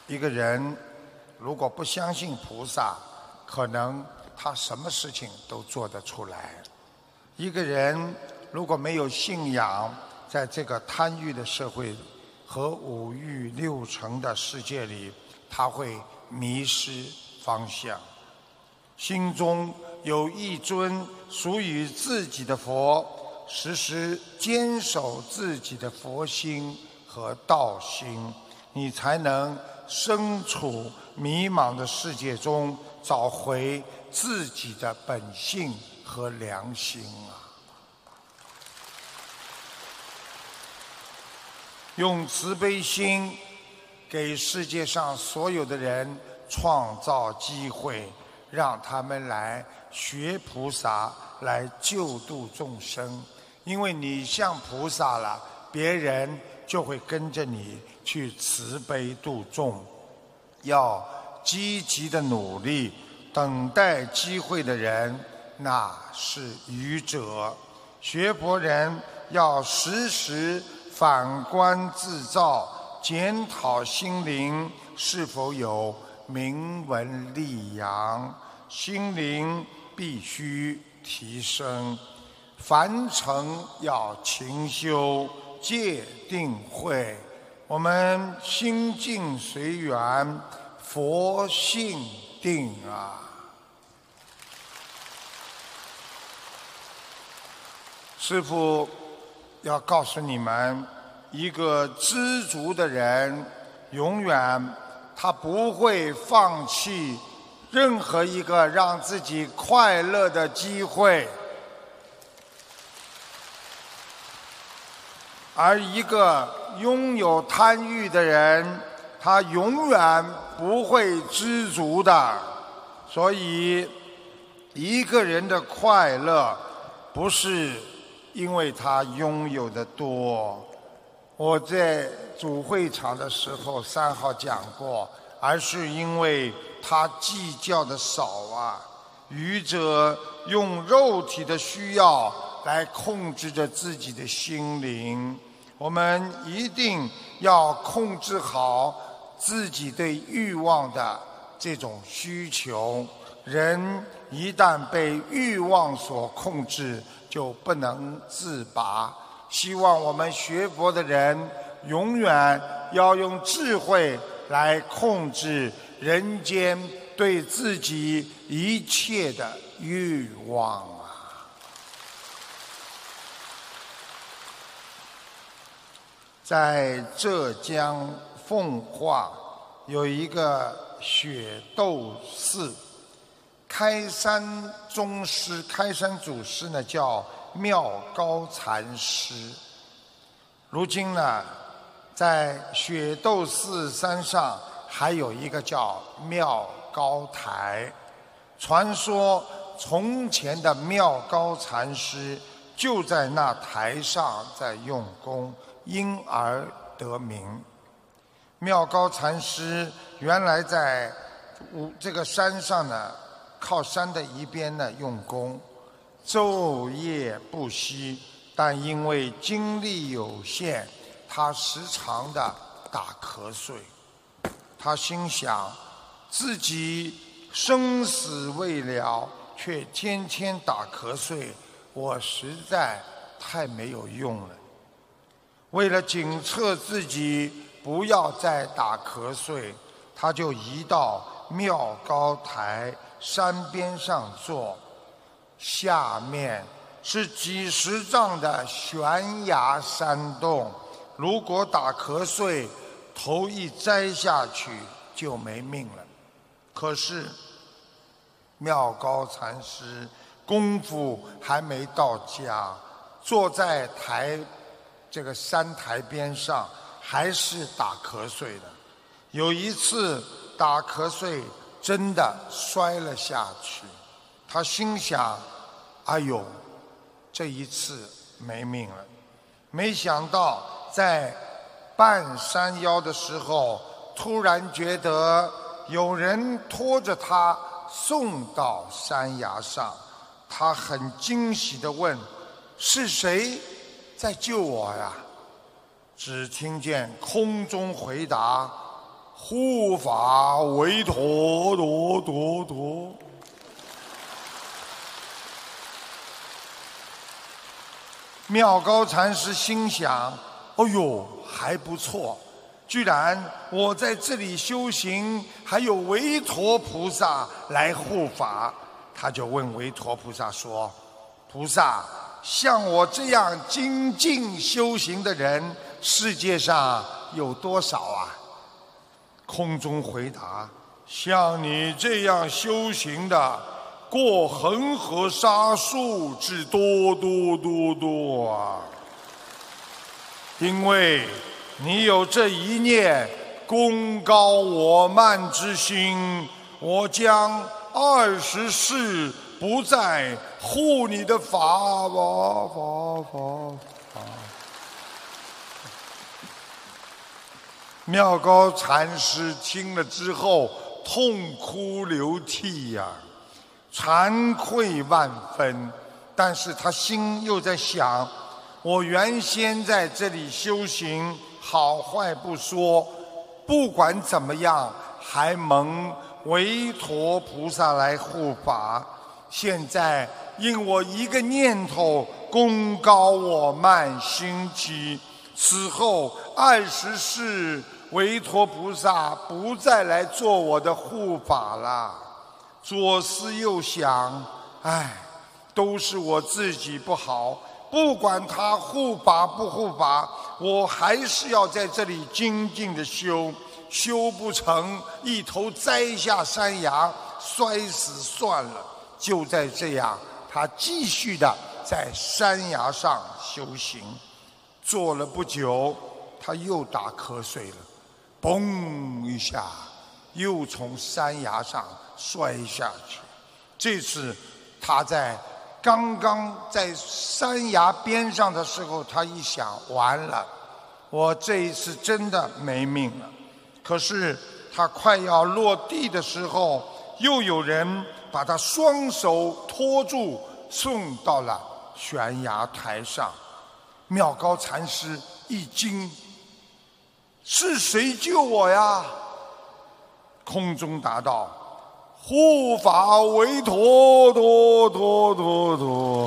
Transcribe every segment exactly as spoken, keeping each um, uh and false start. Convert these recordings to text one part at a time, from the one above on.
一个人如果不相信菩萨，可能他什么事情都做得出来。一个人如果没有信仰，在这个贪欲的社会和五欲六尘的世界里，他会迷失方向。心中有一尊属于自己的佛，时时坚守自己的佛心和道心，你才能身处迷茫的世界中，找回自己的本性和良心啊！用慈悲心给世界上所有的人创造机会，让他们来学菩萨，来救度众生。因为你像菩萨了，别人就会跟着你去慈悲度众。要积极的努力，等待机会的人，那是愚者。学佛人要时时反观自照，检讨心灵是否有明文利养，心灵必须提升。凡尘要勤修，戒定慧。我们心境随缘，佛性定啊！师父要告诉你们，一个知足的人，永远他不会放弃任何一个让自己快乐的机会。而一个拥有贪欲的人，他永远不会知足的。所以，一个人的快乐，不是因为他拥有的多。我在主会场的时候三号讲过，而是因为他计较的少啊。愚者用肉体的需要来控制着自己的心灵。我们一定要控制好自己对欲望的这种需求。人一旦被欲望所控制，就不能自拔。希望我们学佛的人永远要用智慧来控制人间对自己一切的欲望啊！在浙江奉化有一个雪窦寺，开山宗师、开山祖师呢叫妙高禅师。如今呢，在雪窦寺山上还有一个叫妙高台。传说从前的妙高禅师就在那台上在用功，因而得名。妙高禅师原来在这个山上呢，靠山的一边呢用功，昼夜不息，但因为精力有限，他时常的打瞌睡。他心想，自己生死未了，却天天打瞌睡，我实在太没有用了。为了警策自己不要再打瞌睡，他就移到妙高台山边上坐，下面是几十丈的悬崖山洞，如果打瞌睡，头一摘下去就没命了。可是妙高禅师功夫还没到家，坐在台这个山台边上，还是打瞌睡的。有一次打瞌睡，真的摔了下去。他心想，哎呦，这一次没命了。没想到在半山腰的时候，突然觉得有人拖着他送到山崖上。他很惊喜地问，是谁在救我呀？只听见空中回答， 护法韦陀陀陀陀。妙高禅师心想：哦呦，还不错，居然我在这里修行，还有韦陀菩萨来护法。他就问韦陀菩萨说：菩萨，像我这样精进修行的人，世界上有多少啊？空中回答：像你这样修行的，过恒河沙数之多多多多啊！因为你有这一念功高我慢之心，我将二十世不再护你的法法法法法。妙高禅师听了之后，痛哭流涕呀、啊。惭愧万分，但是他心又在想：我原先在这里修行，好坏不说，不管怎么样，还蒙韦陀菩萨来护法。现在因我一个念头，功高我慢兴起，此后二十世，韦陀菩萨不再来做我的护法了。左思右想，唉，都是我自己不好，不管他护法不护法，我还是要在这里精进的修，修不成，一头栽下山崖，摔死算了。就在这样，他继续的在山崖上修行。做了不久，他又打瞌睡了，嘣一下，又从山崖上摔下去。这次他在刚刚在山崖边上的时候，他一想，完了，我这一次真的没命了。可是他快要落地的时候，又有人把他双手托住，送到了悬崖台上。妙高禅师一惊，是谁救我呀？空中答道：护法韦陀陀陀陀陀。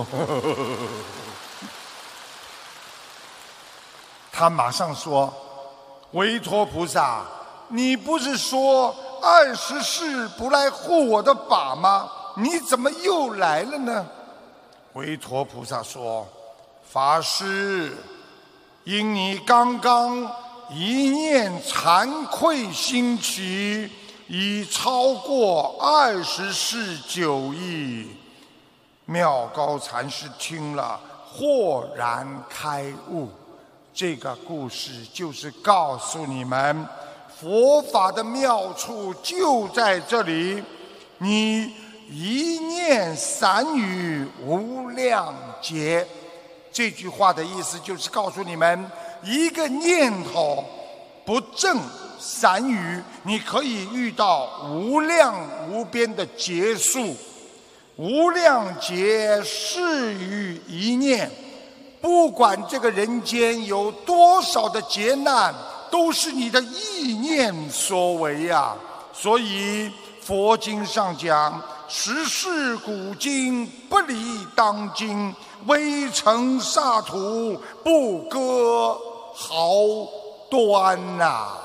他马上说：韦陀菩萨，你不是说二十世不来护我的法吗？你怎么又来了呢？韦陀菩萨说：法师，因你刚刚一念惭愧兴起，已超过二十世九亿。妙高禅师听了，豁然开悟。这个故事就是告诉你们，佛法的妙处就在这里。你一念散语无量劫。这句话的意思就是告诉你们，一个念头不正散语，你可以遇到无量无边的劫数。无量劫事于一念，不管这个人间有多少的劫难，都是你的意念所为呀、啊。所以佛经上讲，时世古今不离当今，微尘刹土不割毫端呐、啊。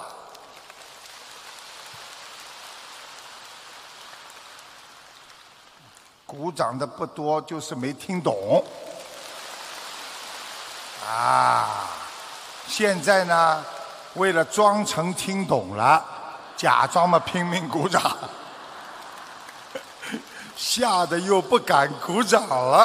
鼓掌的不多，就是没听懂啊。现在呢，为了装成听懂了，假装嘛拼命鼓掌，吓得又不敢鼓掌了。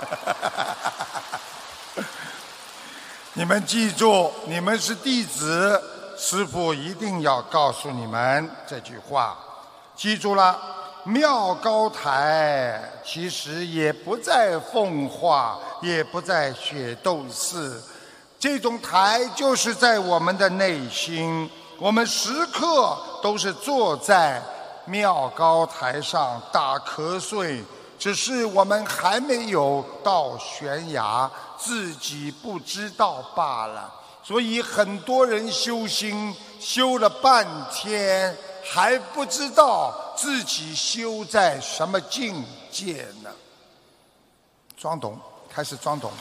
你们记住，你们是弟子，师父一定要告诉你们这句话，记住了。妙高台其实也不在奉化，也不在雪窦寺，这种台就是在我们的内心。我们时刻都是坐在妙高台上打瞌睡，只是我们还没有到悬崖，自己不知道罢了。所以很多人修心修了半天，还不知道自己修在什么境界呢？装懂，开始装懂。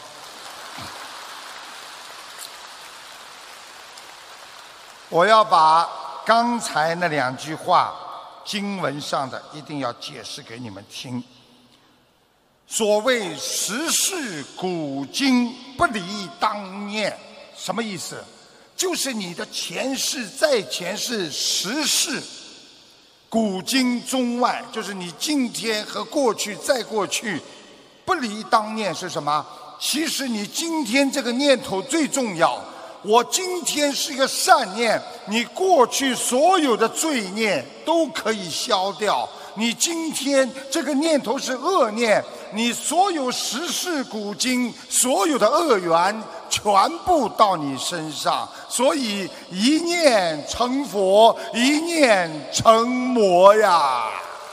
我要把刚才那两句话经文上的一定要解释给你们听。所谓时事古今不离当念，什么意思？就是你的前世在前世时事，古今中外，就是你今天和过去再过去，不离当念是什么？其实你今天这个念头最重要。我今天是一个善念，你过去所有的罪念都可以消掉。你今天这个念头是恶念，你所有时事古今所有的恶缘全部到你身上，所以一念成佛，一念成魔呀。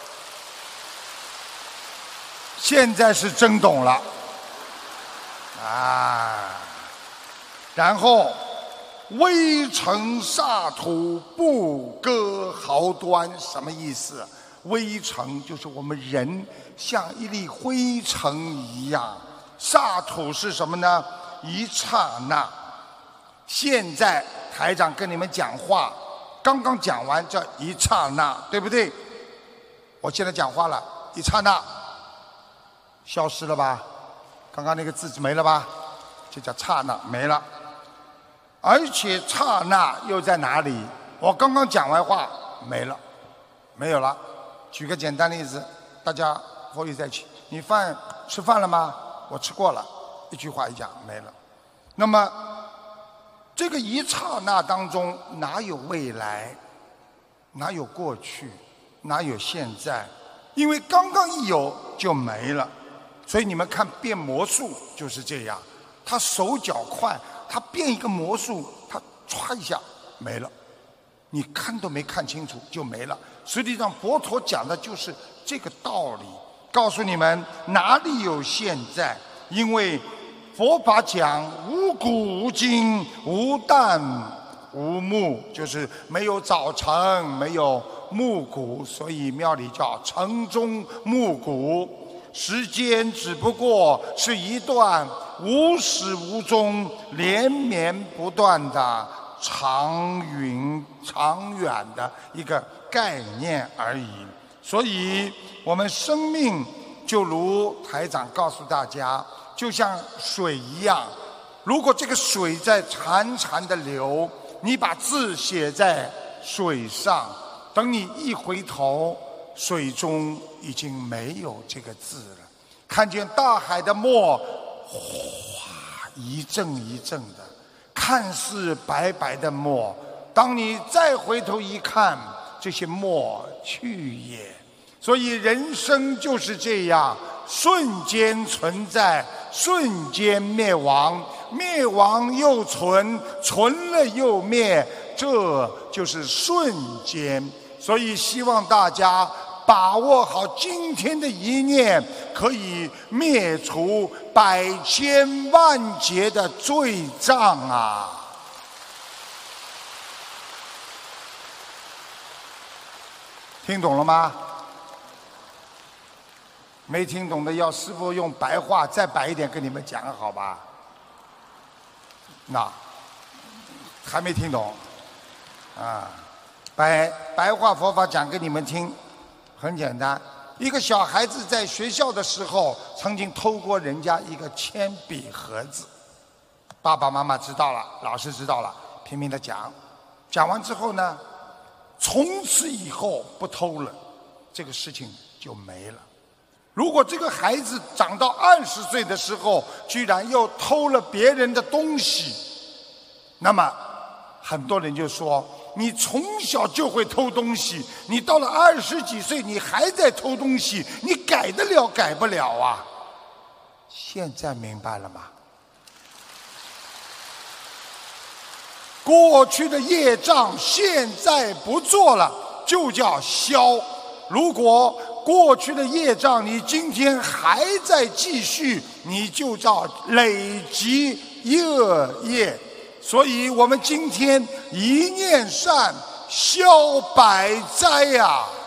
现在是真懂了啊！然后微尘煞土，不割毫端，什么意思？微尘就是我们人像一粒灰尘一样，煞土是什么呢？一刹那。现在台长跟你们讲话，刚刚讲完叫一刹那，对不对？我现在讲话了，一刹那消失了吧？刚刚那个字没了吧？就叫刹那，没了。而且刹那又在哪里？我刚刚讲完话没了，没有了。举个简单例子，大家和我在一起，你饭吃饭了吗？我吃过了，一句话一讲没了。那么这个一刹那当中，哪有未来？哪有过去？哪有现在？因为刚刚一有就没了。所以你们看变魔术就是这样，他手脚快，他变一个魔术，他歘一下没了，你看都没看清楚就没了。实际上佛陀讲的就是这个道理，告诉你们哪里有现在。因为佛法讲无古无今，无旦无暮，就是没有早晨，没有暮鼓，所以庙里叫晨钟暮鼓。时间只不过是一段无始无终、连绵不断的长云长远的一个概念而已。所以我们生命就如台长告诉大家，就像水一样，如果这个水在潺潺的流，你把字写在水上，等你一回头，水中已经没有这个字了。看见大海的沫哗一阵一阵的，看似白白的沫，当你再回头一看，这些沫去也。所以人生就是这样，瞬间存在，瞬间灭亡，灭亡又存，存了又灭，这就是瞬间。所以希望大家把握好今天的一念，可以灭除百千万劫的罪障啊！听懂了吗？没听懂的要师父用白话再白一点跟你们讲，好吧？那还没听懂啊？白白话佛法讲给你们听，很简单。一个小孩子在学校的时候，曾经偷过人家一个铅笔盒子，爸爸妈妈知道了，老师知道了，拼命的讲，讲完之后呢，从此以后不偷了，这个事情就没了。如果这个孩子长到二十岁的时候，居然又偷了别人的东西，那么很多人就说，你从小就会偷东西，你到了二十几岁你还在偷东西，你改得了改不了啊？现在明白了吗？过去的业障现在不做了，就叫消。如果过去的业障你今天还在继续，你就叫累积恶业。 所以我们今天一念善，消百灾呀、啊。